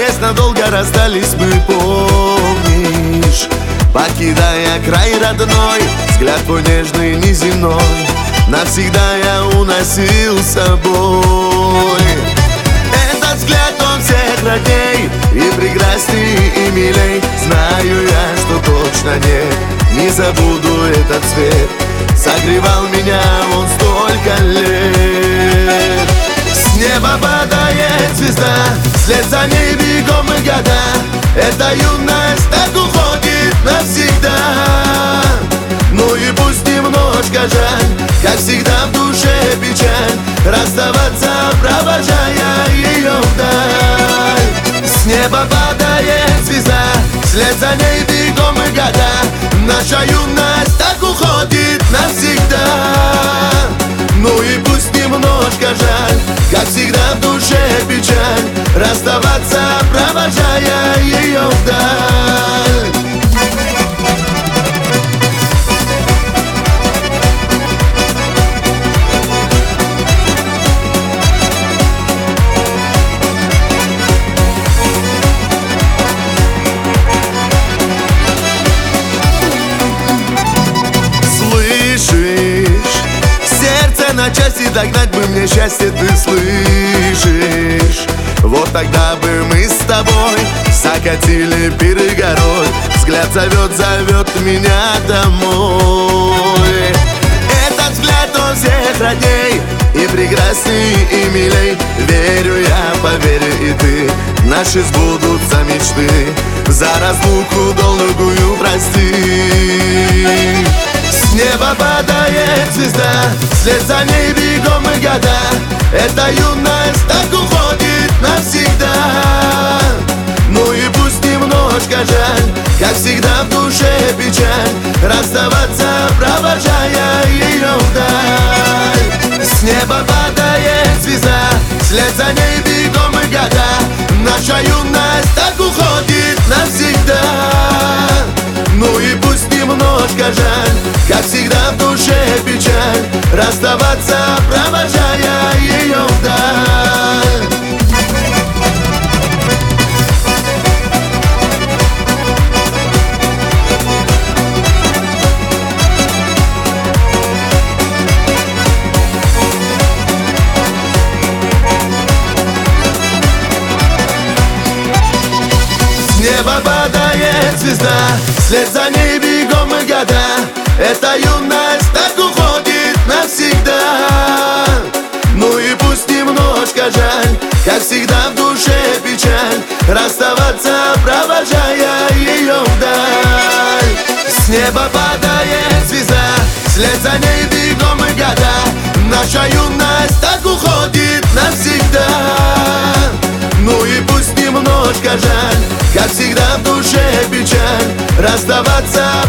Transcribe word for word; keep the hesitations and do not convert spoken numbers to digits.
есть, надолго расстались мы, помнишь? Покидая край родной, взгляд твой нежный, неземной навсегда я уносил с собой. Этот взгляд, он всех родней, и прекрасней, и милей. Знаю я, что точно не, не забуду этот цвет. Согревал меня он столько лет. С неба падает звезда, вслед за ней бегом и года. Эта юность так уходит навсегда. Ну и пусть немножко жаль, как всегда в душе печаль, расставаться, провожая ее вдаль. С неба падает звезда, вслед за ней бегом и года. Наша юность так уходит навсегда. Ну и пусть немножко жаль, как всегда в душе печаль, расставаться, провожая ее вдаль. На части догнать бы мне счастье, ты слышишь? Вот тогда бы мы с тобой закатили пиры горой. Взгляд зовет, зовет меня домой. Этот взгляд, он всех родней, и прекрасней, и милей. Верю я, поверь и ты, наши сбудутся мечты. За разлуку долгую прости. С неба падает звезда, вслед за ней бегом и года. Эта юность так уходит навсегда. Ну и пусть немножко жаль, как всегда в душе печаль, расставаться, провожая ее вдаль. С неба падает звезда, вслед за ней бегом и года. Наша юность так уходит навсегда. Ну и пусть немножко жаль, как всегда в душе печаль, расставаться, провожая ее вдаль. С неба падает звезда, вслед за ней бегом и года. Эта юность так уходит навсегда. Ну и пусть немножко жаль, как всегда в душе печаль, расставаться, провожая ее вдаль. С неба падает звезда, вслед за ней бегом и года. Наша юность так уходит навсегда. Ну и пусть немножко жаль, как всегда в душе печаль, расставаться,